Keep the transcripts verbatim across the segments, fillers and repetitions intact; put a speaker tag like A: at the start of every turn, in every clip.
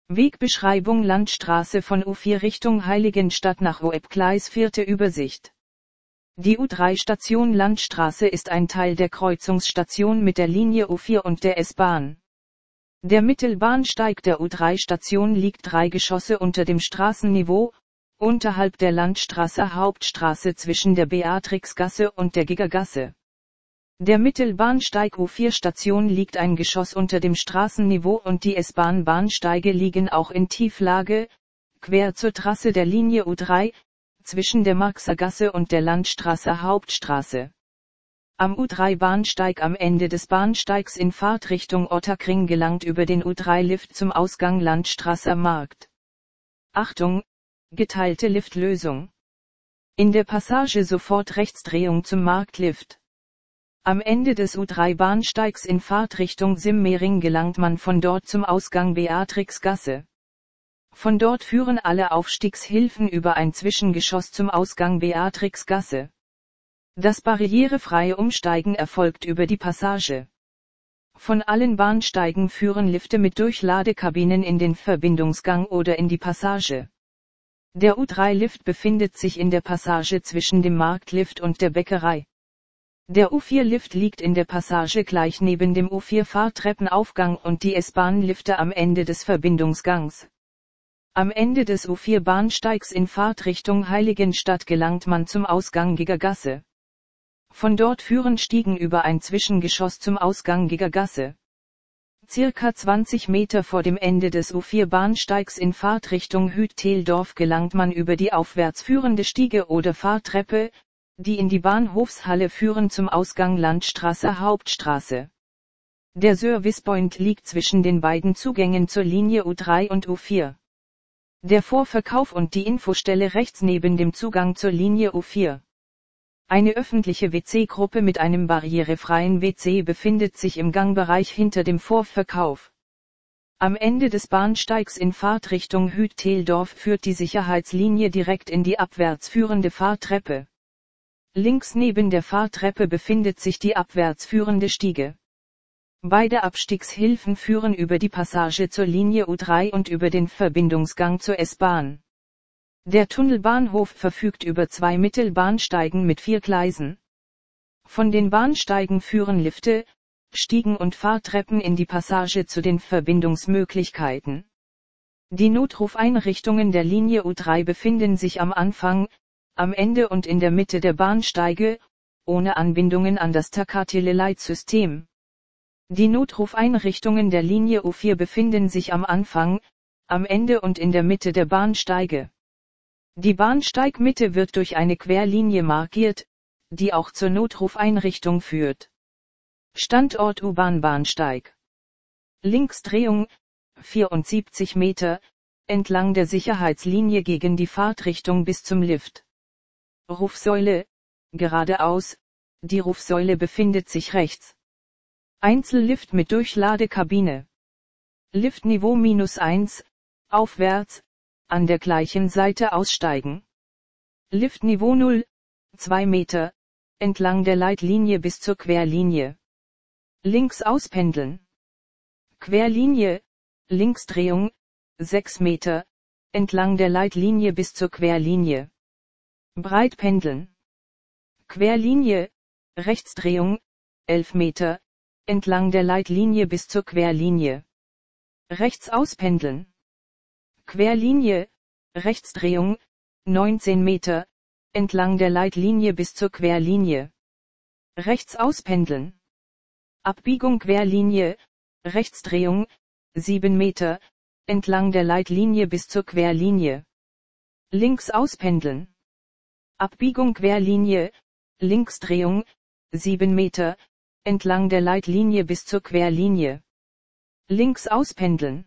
A: Wegbeschreibung Landstraße von U vier Richtung Heiligenstadt nach Oebgleis vierte Übersicht. Die U drei Station Landstraße ist ein Teil der Kreuzungsstation mit der Linie U vier und der S-Bahn. Der Mittelbahnsteig der U drei Station liegt drei Geschosse unter dem Straßenniveau, unterhalb der Landstraße Hauptstraße zwischen der Beatrixgasse und der Gigergasse. Der Mittelbahnsteig U vier Station liegt ein Geschoss unter dem Straßenniveau und die S-Bahn-Bahnsteige liegen auch in Tieflage, quer zur Trasse der Linie U drei, zwischen der Marxergasse und der Landstraße Hauptstraße. Am U drei Bahnsteig am Ende des Bahnsteigs in Fahrtrichtung Ottakring gelangt über den U drei Lift zum Ausgang Landstraßer Markt. Achtung! Geteilte Liftlösung. In der Passage sofort Rechtsdrehung zum Marktlift. Am Ende des U drei Bahnsteigs in Fahrtrichtung Simmering gelangt man von dort zum Ausgang Beatrixgasse. Von dort führen alle Aufstiegshilfen über ein Zwischengeschoss zum Ausgang Beatrixgasse. Das barrierefreie Umsteigen erfolgt über die Passage. Von allen Bahnsteigen führen Lifte mit Durchladekabinen in den Verbindungsgang oder in die Passage. Der U drei Lift befindet sich in der Passage zwischen dem Marktlift und der Bäckerei. Der U vier Lift liegt in der Passage gleich neben dem U vier Fahrtreppenaufgang und die S-Bahn-Lifte am Ende des Verbindungsgangs. Am Ende des U vier Bahnsteigs in Fahrtrichtung Heiligenstadt gelangt man zum Ausgang Gigergasse. Von dort führen Stiegen über ein Zwischengeschoss zum Ausgang Gigergasse. Circa zwanzig Meter vor dem Ende des U vier Bahnsteigs in Fahrtrichtung Hütteldorf gelangt man über die aufwärts führende Stiege oder Fahrtreppe, die in die Bahnhofshalle führen zum Ausgang Landstraße Hauptstraße. Der Servicepoint liegt zwischen den beiden Zugängen zur Linie U drei und U vier. Der Vorverkauf und die Infostelle rechts neben dem Zugang zur Linie U vier. Eine öffentliche W C-Gruppe mit einem barrierefreien W C befindet sich im Gangbereich hinter dem Vorverkauf. Am Ende des Bahnsteigs in Fahrtrichtung Hütteldorf führt die Sicherheitslinie direkt in die abwärts führende Fahrtreppe. Links neben der Fahrtreppe befindet sich die abwärts führende Stiege. Beide Abstiegshilfen führen über die Passage zur Linie U drei und über den Verbindungsgang zur S-Bahn. Der Tunnelbahnhof verfügt über zwei Mittelbahnsteigen mit vier Gleisen. Von den Bahnsteigen führen Lifte, Stiegen und Fahrtreppen in die Passage zu den Verbindungsmöglichkeiten. Die Notrufeinrichtungen der Linie U drei befinden sich am Anfang, am Ende und in der Mitte der Bahnsteige, ohne Anbindungen an das Takateleleitsystem. Die Notrufeinrichtungen der Linie U vier befinden sich am Anfang, am Ende und in der Mitte der Bahnsteige. Die Bahnsteigmitte wird durch eine Querlinie markiert, die auch zur Notrufeinrichtung führt. Standort U-Bahn-Bahnsteig. Linksdrehung, vierundsiebzig Meter, entlang der Sicherheitslinie gegen die Fahrtrichtung bis zum Lift. Rufsäule, geradeaus, die Rufsäule befindet sich rechts. Einzellift mit Durchladekabine. Liftniveau minus eins, aufwärts, an der gleichen Seite aussteigen. Liftniveau null, zwei Meter, entlang der Leitlinie bis zur Querlinie. Links auspendeln. Querlinie, Linksdrehung, sechs Meter, entlang der Leitlinie bis zur Querlinie. Breitpendeln. Querlinie, Rechtsdrehung, elf Meter, entlang der Leitlinie bis zur Querlinie. Rechts auspendeln. Querlinie, Rechtsdrehung, neunzehn Meter, entlang der Leitlinie bis zur Querlinie. Rechts auspendeln. Abbiegung Querlinie, Rechtsdrehung, sieben Meter, entlang der Leitlinie bis zur Querlinie. Links auspendeln. Abbiegung Querlinie, Linksdrehung, sieben Meter, entlang der Leitlinie bis zur Querlinie. Links auspendeln.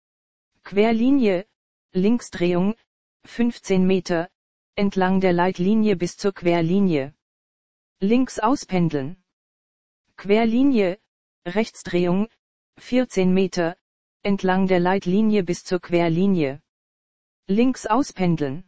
A: Querlinie, Linksdrehung, fünfzehn Meter, entlang der Leitlinie bis zur Querlinie. Links auspendeln. Querlinie, Rechtsdrehung, vierzehn Meter, entlang der Leitlinie bis zur Querlinie. Links auspendeln.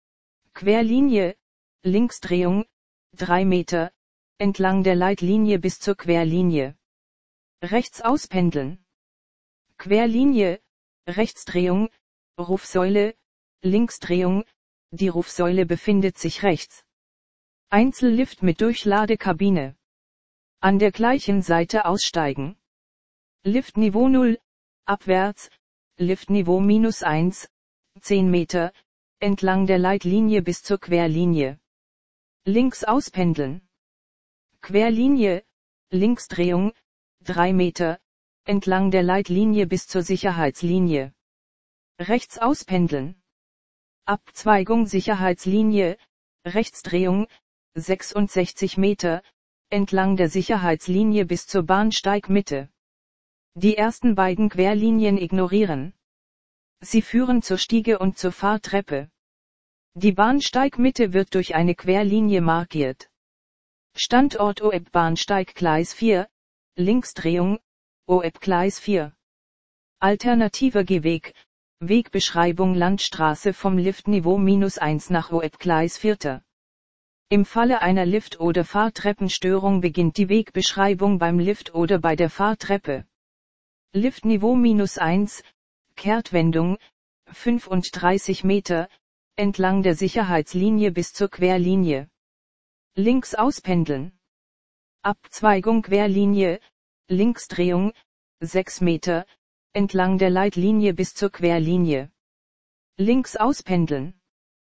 A: Querlinie, Linksdrehung, drei Meter, entlang der Leitlinie bis zur Querlinie. Rechts auspendeln. Querlinie, Rechtsdrehung, Rufsäule, Linksdrehung, die Rufsäule befindet sich rechts. Einzellift mit Durchladekabine. An der gleichen Seite aussteigen. Liftniveau null, abwärts, Liftniveau minus eins, zehn Meter, entlang der Leitlinie bis zur Querlinie. Links auspendeln. Querlinie, Linksdrehung, drei Meter, entlang der Leitlinie bis zur Sicherheitslinie. Rechts auspendeln. Abzweigung Sicherheitslinie, Rechtsdrehung, sechsundsechzig Meter, entlang der Sicherheitslinie bis zur Bahnsteigmitte. Die ersten beiden Querlinien ignorieren. Sie führen zur Stiege und zur Fahrtreppe. Die Bahnsteigmitte wird durch eine Querlinie markiert. Standort O E P Bahnsteig Gleis vier, Linksdrehung, O E P Gleis vier. Alternativer Gehweg, Wegbeschreibung Landstraße vom Liftniveau minus eins nach O E P Gleis vier. Im Falle einer Lift- oder Fahrtreppenstörung beginnt die Wegbeschreibung beim Lift oder bei der Fahrtreppe. Liftniveau minus eins, Kehrtwendung, fünfunddreißig Meter, entlang der Sicherheitslinie bis zur Querlinie. Links auspendeln. Abzweigung Querlinie, Linksdrehung, sechs Meter, entlang der Leitlinie bis zur Querlinie. Links auspendeln.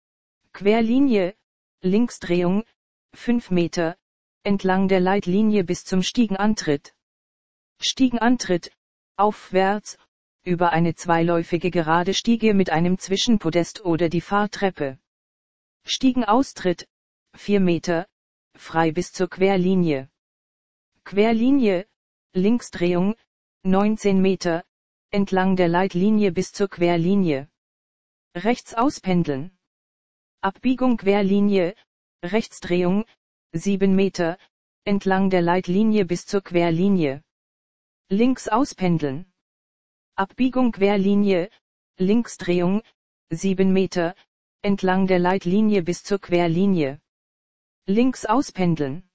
A: Querlinie, Linksdrehung, fünf Meter, entlang der Leitlinie bis zum Stiegenantritt. Stiegenantritt, aufwärts, über eine zweiläufige gerade Stiege mit einem Zwischenpodest oder die Fahrtreppe. Stiegenaustritt, vier Meter, frei bis zur Querlinie. Querlinie, Linksdrehung, neunzehn Meter, entlang der Leitlinie bis zur Querlinie. Rechts auspendeln. Abbiegung Querlinie, Rechtsdrehung, sieben Meter, entlang der Leitlinie bis zur Querlinie. Links auspendeln. Abbiegung Querlinie, Linksdrehung, sieben Meter, entlang der Leitlinie bis zur Querlinie. Links auspendeln.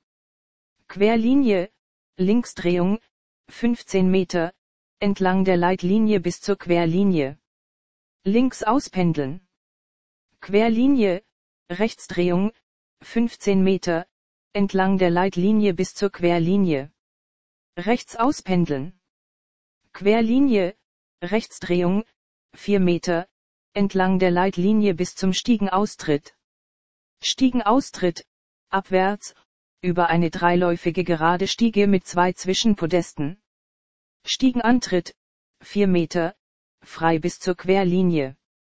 A: Querlinie, Linksdrehung, fünfzehn Meter, entlang der Leitlinie bis zur Querlinie. Links auspendeln. Querlinie, Rechtsdrehung, fünfzehn Meter, entlang der Leitlinie bis zur Querlinie. Rechts auspendeln. Querlinie, Rechtsdrehung, vier Meter, entlang der Leitlinie bis zum Stiegenaustritt. Stiegenaustritt, abwärts, über eine dreiläufige gerade Stiege mit zwei Zwischenpodesten. Stiegenantritt, vier Meter, frei bis zur Querlinie.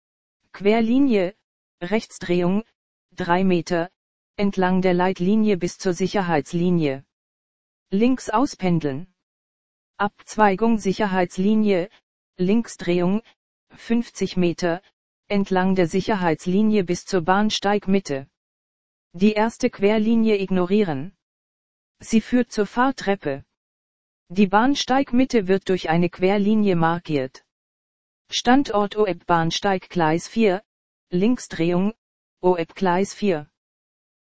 A: Querlinie, Rechtsdrehung, drei Meter, entlang der Leitlinie bis zur Sicherheitslinie. Links auspendeln. Abzweigung Sicherheitslinie, Linksdrehung, fünfzig Meter, entlang der Sicherheitslinie bis zur Bahnsteigmitte. Die erste Querlinie ignorieren. Sie führt zur Fahrtreppe. Die Bahnsteigmitte wird durch eine Querlinie markiert. Standort O E P Bahnsteig Gleis vier, Linksdrehung, O E P Gleis vier.